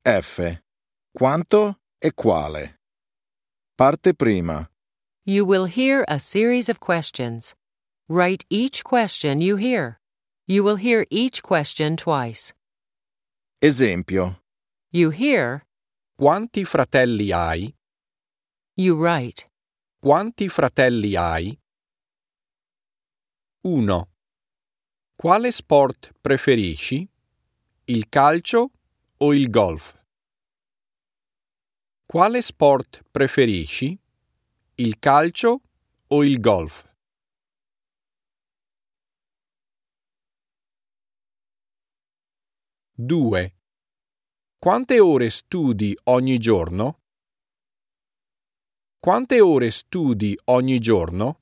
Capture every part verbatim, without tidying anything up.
F. Quanto e quale? Parte prima. You will hear a series of questions. Write each question you hear. You will hear each question twice. Esempio. You hear, Quanti fratelli hai? you write. Quanti fratelli hai? uno. Quale sport preferisci? Il calcio o il golf? Quale sport preferisci? Il calcio o il golf? due. Quante ore studi ogni giorno? Quante ore studi ogni giorno?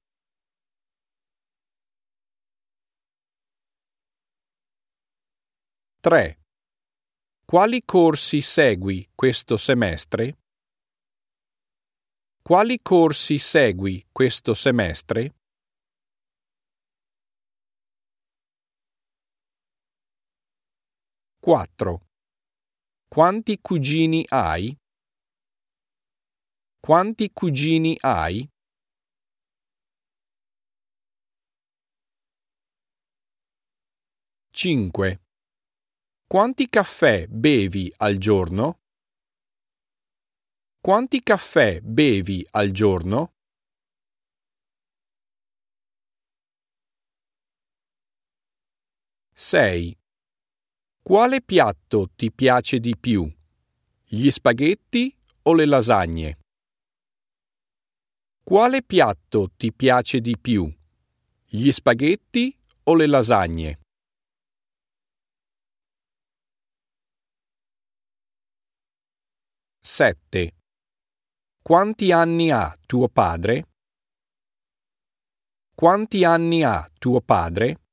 tre. Quali corsi segui questo semestre? Quali corsi segui questo semestre? quattro. Quanti cugini hai? Quanti cugini hai? cinque. Quanti caffè bevi al giorno? Quanti caffè bevi al giorno? sei. Quale piatto ti piace di più? Gli spaghetti o le lasagne? Quale piatto ti piace di più? Gli spaghetti o le lasagne? sette. Quanti anni ha tuo padre? Quanti anni ha tuo padre?